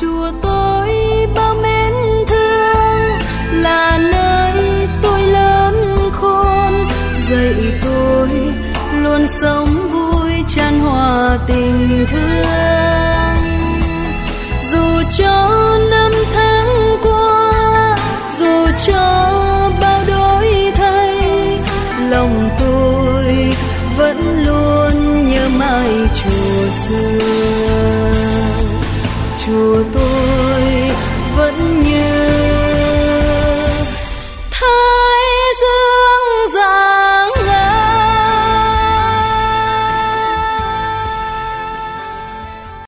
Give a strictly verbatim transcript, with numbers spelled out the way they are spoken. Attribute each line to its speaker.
Speaker 1: chùa tôi bao mến thương, là nơi tôi lớn khôn, dạy tôi luôn sống vui chan hòa tình thương. Dù cho năm tháng qua, dù cho bao đổi thay, lòng tôi vẫn luôn nhớ mãi chùa xưa. Chùa tôi